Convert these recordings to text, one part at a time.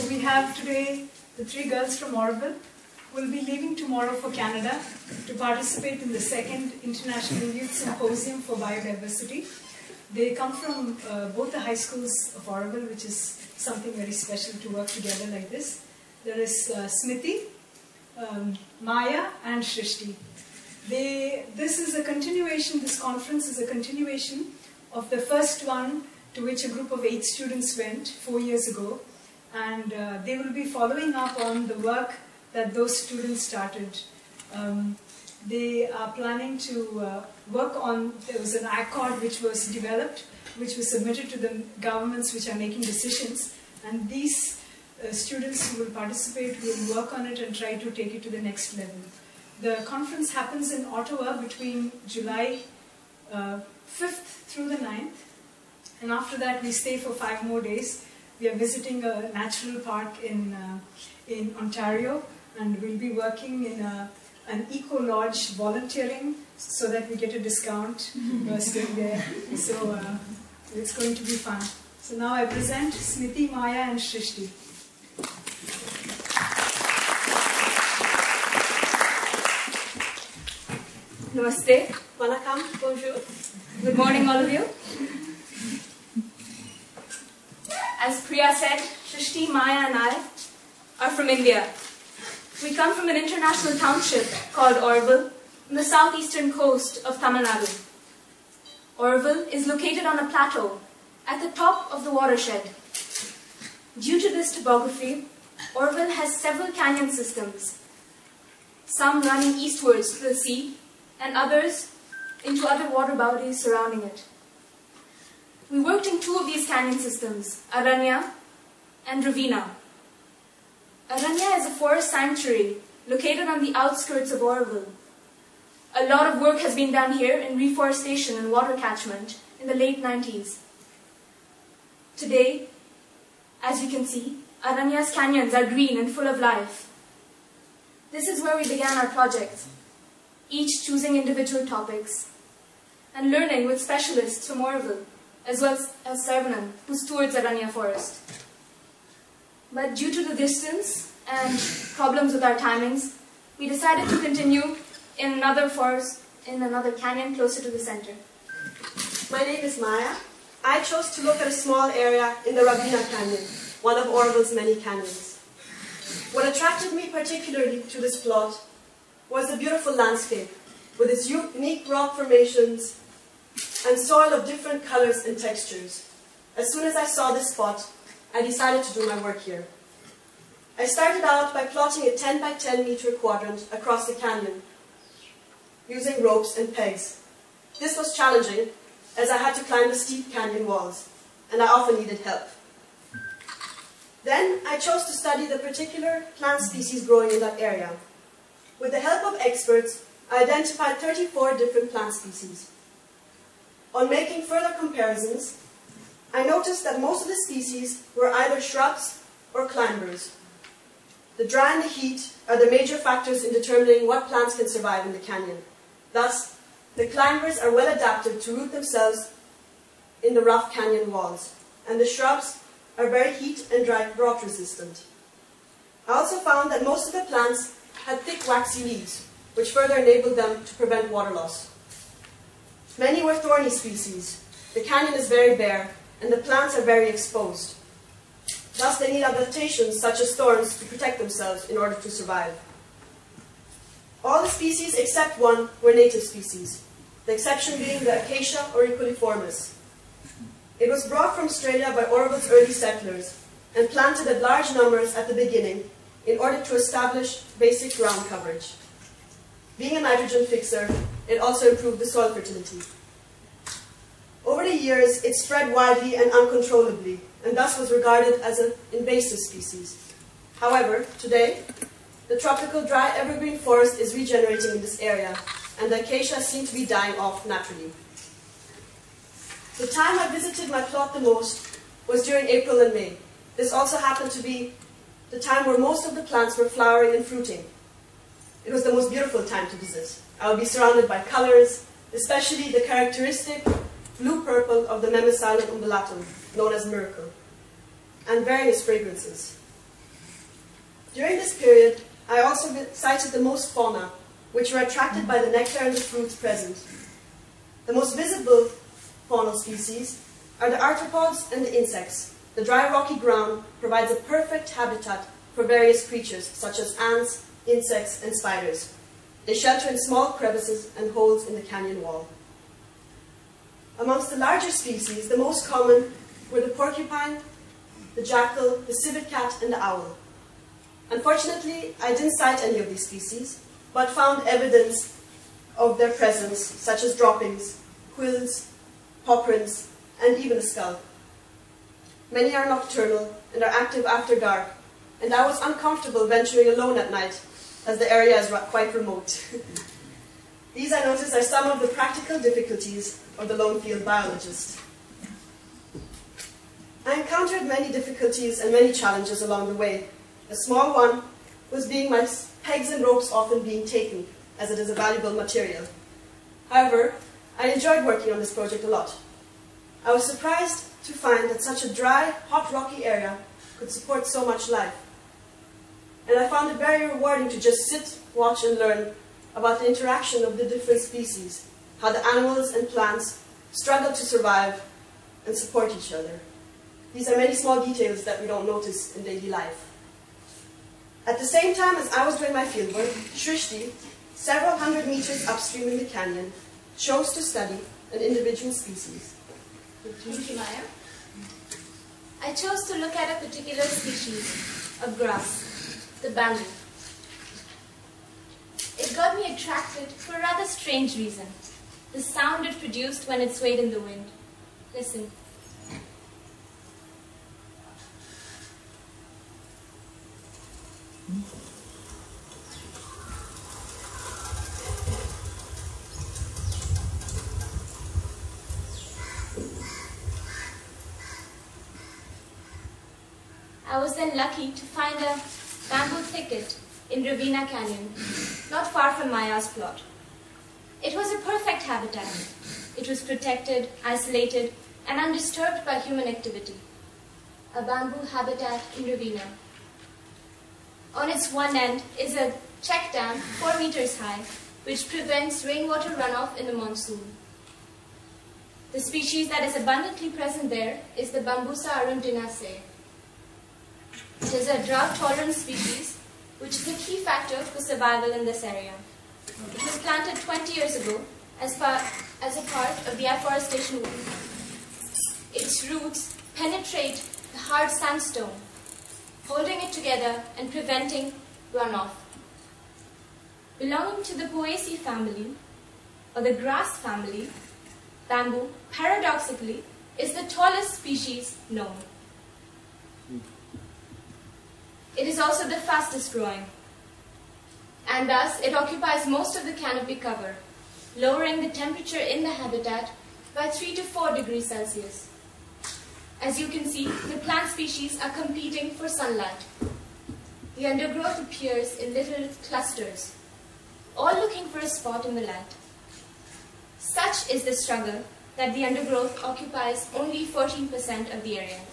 we have today the three girls from Oroville who will be leaving tomorrow for Canada to participate in the second International Youth Symposium for Biodiversity. They come from both the high schools of Oroville, which is something very special to work together like this. There is Smriti, Maya and Shrishti. This conference is a continuation of the first one to which a group of 8 students went 4 years ago. And they will be following up on the work that those students started. They are planning to work on, there was an accord which was developed, which was submitted to the governments which are making decisions. And these students who will participate will work on it and try to take it to the next level. The conference happens in Ottawa between July 5th through the 9th. And after that we stay for 5 more days. We are visiting a natural park in Ontario, and we'll be working in an eco-lodge volunteering so that we get a discount staying there. So it's going to be fun. So now I present Smriti, Maya and Shrishti. Namaste, Vanakkam, bonjour. Good morning, all of you. As Priya said, Shrishti, Maya and I are from India. We come from an international township called Oroville on the southeastern coast of Tamil Nadu. Oroville is located on a plateau at the top of the watershed. Due to this topography, Oroville has several canyon systems, some running eastwards to the sea and others into other water bodies surrounding it. We worked in 2 of these canyon systems, Aranya and Ravina. Aranya is a forest sanctuary located on the outskirts of Oroville. A lot of work has been done here in reforestation and water catchment in the late 90s. Today, as you can see, Aranya's canyons are green and full of life. This is where we began our project, each choosing individual topics and learning with specialists from Oroville, as well as Saravanan, who stewards Aranya Forest. But due to the distance and problems with our timings, we decided to continue in another forest, in another canyon closer to the center. My name is Maya. I chose to look at a small area in the Ravina Canyon, one of Oroville's many canyons. What attracted me particularly to this plot was the beautiful landscape, with its unique rock formations and soil of different colors and textures. As soon as I saw this spot, I decided to do my work here. I started out by plotting a 10 by 10 meter quadrant across the canyon, using ropes and pegs. This was challenging, as I had to climb the steep canyon walls, and I often needed help. Then I chose to study the particular plant species growing in that area. With the help of experts, I identified 34 different plant species. On making further comparisons, I noticed that most of the species were either shrubs or climbers. The dry and the heat are the major factors in determining what plants can survive in the canyon. Thus, the climbers are well adapted to root themselves in the rough canyon walls, and the shrubs are very heat and drought resistant. I also found that most of the plants had thick waxy leaves, which further enabled them to prevent water loss. Many were thorny species. The canyon is very bare, and the plants are very exposed. Thus, they need adaptations such as thorns to protect themselves in order to survive. All the species except one were native species, the exception being the acacia auriculiformis. It was brought from Australia by Oroville's early settlers and planted at large numbers at the beginning in order to establish basic ground coverage. Being a nitrogen fixer, it also improved the soil fertility. Over the years, it spread widely and uncontrollably, and thus was regarded as an invasive species. However, today, the tropical dry evergreen forest is regenerating in this area, and the acacia seem to be dying off naturally. The time I visited my plot the most was during April and May. This also happened to be the time where most of the plants were flowering and fruiting. It was the most beautiful time to visit. I would be surrounded by colors, especially the characteristic blue-purple of the Memesalen umbulatum, known as miracle, and various fragrances. During this period, I also sighted the most fauna, which were attracted by the nectar and the fruits present. The most visible faunal species are the arthropods and the insects. The dry rocky ground provides a perfect habitat for various creatures such as ants, insects, and spiders. They shelter in small crevices and holes in the canyon wall. Amongst the larger species, the most common were the porcupine, the jackal, the civet cat, and the owl. Unfortunately, I didn't sight any of these species, but found evidence of their presence, such as droppings, quills, paw prints, and even a skull. Many are nocturnal and are active after dark, and I was uncomfortable venturing alone at night, as the area is quite remote. These, I noticed, are some of the practical difficulties of the lone field biologist. I encountered many difficulties and many challenges along the way. A small one was being my pegs and ropes often being taken, as it is a valuable material. However, I enjoyed working on this project a lot. I was surprised to find that such a dry, hot, rocky area could support so much life. And I found it very rewarding to just sit, watch, and learn about the interaction of the different species, how the animals and plants struggle to survive and support each other. These are many small details that we don't notice in daily life. At the same time as I was doing my fieldwork, Shrishti, several hundred meters upstream in the canyon, chose to study an individual species. Thank you, Maya. I chose to look at a particular species of grass, the bamboo. It got me attracted for a rather strange reason. The sound it produced when it swayed in the wind. Listen. I was then lucky to find a bamboo thicket in Ravina Canyon, not far from Maya's plot. It was a perfect habitat. It was protected, isolated, and undisturbed by human activity. A bamboo habitat in Ravina. On its one end is a check dam 4 meters high, which prevents rainwater runoff in the monsoon. The species that is abundantly present there is the Bambusa arundinaceae. It is a drought-tolerant species, which is a key factor for survival in this area. It was planted 20 years ago as a part of the afforestation movement. Its roots penetrate the hard sandstone, holding it together and preventing runoff. Belonging to the Poaceae family, or the grass family, bamboo, paradoxically, is the tallest species known. It is also the fastest growing, and thus it occupies most of the canopy cover, lowering the temperature in the habitat by 3 to 4 degrees Celsius. As you can see, the plant species are competing for sunlight. The undergrowth appears in little clusters, all looking for a spot in the light. Such is the struggle that the undergrowth occupies only 14% of the area.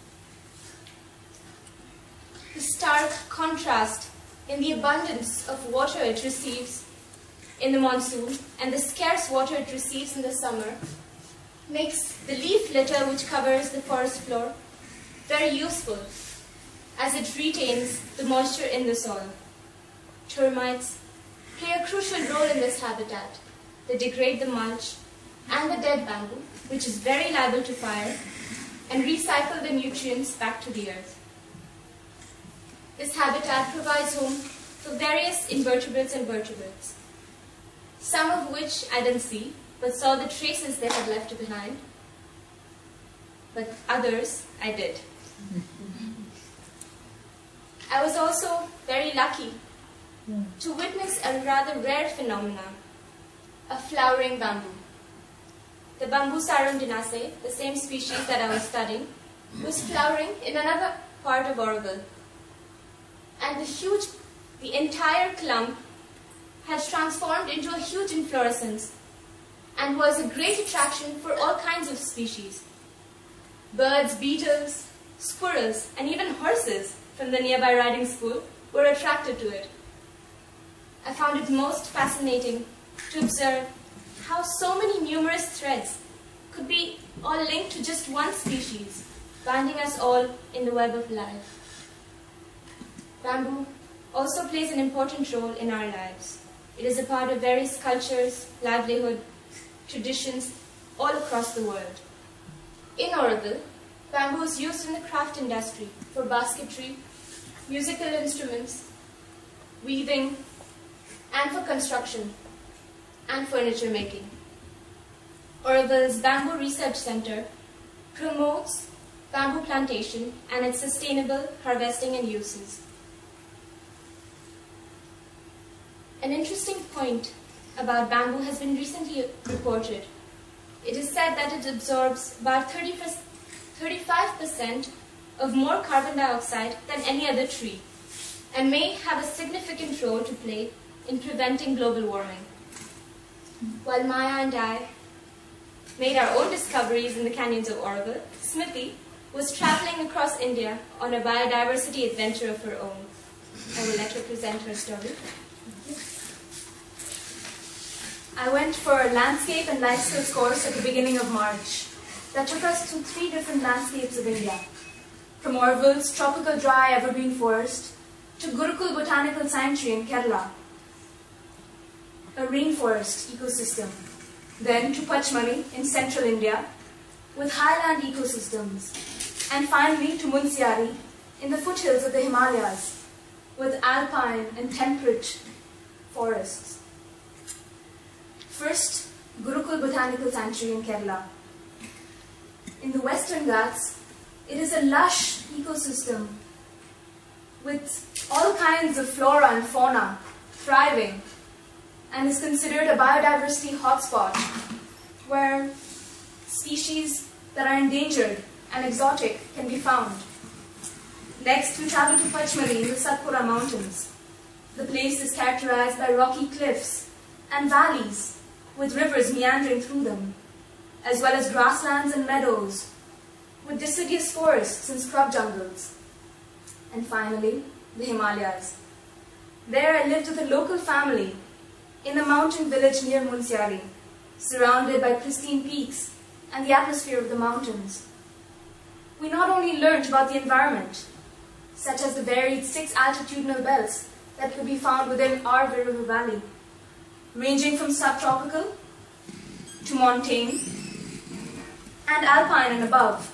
The stark contrast in the abundance of water it receives in the monsoon and the scarce water it receives in the summer makes the leaf litter which covers the forest floor very useful, as it retains the moisture in the soil. Termites play a crucial role in this habitat. They degrade the mulch and the dead bamboo, which is very liable to fire, and recycle the nutrients back to the earth. This habitat provides home for various invertebrates and vertebrates, some of which I didn't see, but saw the traces they had left behind, but others I did. I was also very lucky to witness a rather rare phenomenon, a flowering bamboo. The Bambusa arundinaceae, the same species that I was studying, was flowering in another part of Oroville. And the entire clump had transformed into a huge inflorescence and was a great attraction for all kinds of species. Birds, beetles, squirrels, and even horses from the nearby riding school were attracted to it. I found it most fascinating to observe how so many numerous threads could be all linked to just one species, binding us all in the web of life. Bamboo also plays an important role in our lives. It is a part of various cultures, livelihood, traditions all across the world. In Oroville, bamboo is used in the craft industry for basketry, musical instruments, weaving, and for construction and furniture making. Oroville's Bamboo Research Center promotes bamboo plantation and its sustainable harvesting and uses. An interesting point about bamboo has been recently reported. It is said that it absorbs about 35% of more carbon dioxide than any other tree, and may have a significant role to play in preventing global warming. While Maya and I made our own discoveries in the canyons of Oroville, Smithy was traveling across India on a biodiversity adventure of her own. I will let her present her story. I went for a landscape and life skills course at the beginning of March that took us to 3 different landscapes of India, from Oroville's tropical dry evergreen forest to Gurukul Botanical Sanctuary in Kerala, a rainforest ecosystem, then to Pachmani in central India with highland ecosystems, and finally to Munsiari in the foothills of the Himalayas with alpine and temperate forests. First, Gurukul Botanical Sanctuary in Kerala. In the Western Ghats, it is a lush ecosystem with all kinds of flora and fauna thriving, and is considered a biodiversity hotspot where species that are endangered and exotic can be found. Next, we travel to Pachmani in the Satpura Mountains. The place is characterized by rocky cliffs and valleys with rivers meandering through them, as well as grasslands and meadows with deciduous forests and scrub jungles. And finally, the Himalayas. There I lived with a local family in a mountain village near Munsiari, surrounded by pristine peaks and the atmosphere of the mountains. We not only learned about the environment, such as the varied 6 altitudinal belts that could be found within our river valley, ranging from subtropical to montane and alpine and above.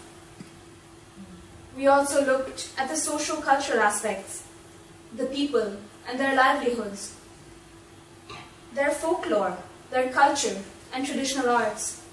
We also looked at the social-cultural aspects, the people and their livelihoods, their folklore, their culture and traditional arts.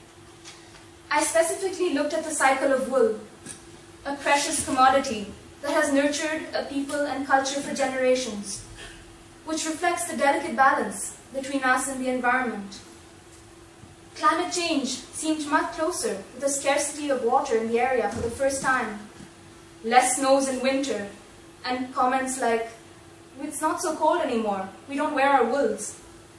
I specifically looked at the cycle of wool, a precious commodity that has nurtured a people and culture for generations, which reflects the delicate balance between us and the environment. Climate change seemed much closer with the scarcity of water in the area for the first time. Less snows in winter, and comments like, "It's not so cold anymore, we don't wear our wools."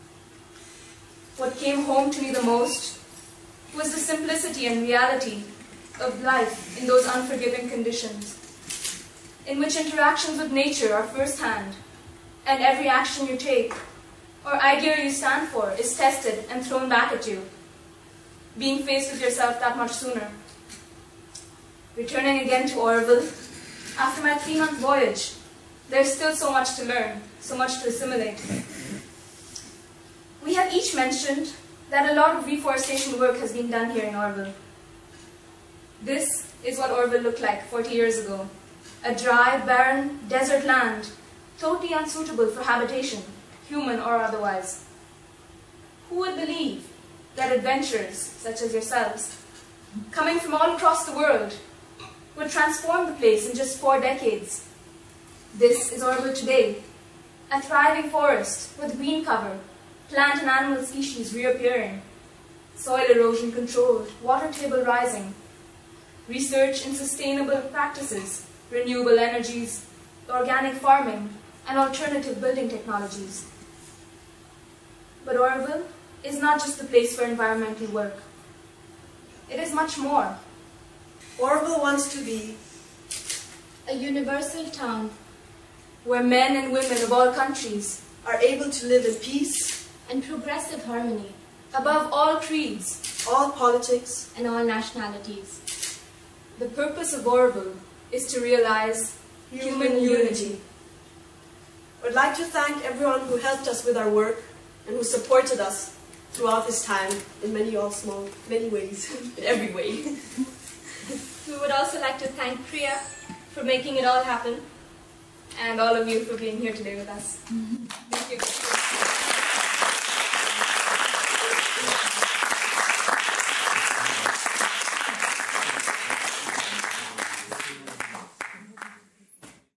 What came home to me the most was the simplicity and reality of life in those unforgiving conditions, in which interactions with nature are first-hand, and every action you take or idea you stand for is tested and thrown back at you, being faced with yourself that much sooner. Returning again to Oroville, after my 3-month voyage, there's still so much to learn, so much to assimilate. We have each mentioned that a lot of reforestation work has been done here in Oroville. This is what Oroville looked like 40 years ago, a dry, barren, desert land, totally unsuitable for habitation, human or otherwise. Who would believe that adventurers, such as yourselves, coming from all across the world, would transform the place in just 4 decades? This is Oroville today, a thriving forest with green cover, plant and animal species reappearing, soil erosion controlled, water table rising, research in sustainable practices, renewable energies, organic farming, and alternative building technologies. But Oroville is not just a place for environmental work. It is much more. Oroville wants to be a universal town where men and women of all countries are able to live in peace and progressive harmony, above all creeds, all politics, and all nationalities. The purpose of Orville is to realize human unity. I would like to thank everyone who helped us with our work and who supported us throughout this time in many ways, in every way. We would also like to thank Priya for making it all happen, and all of you for being here today with us. Thank you.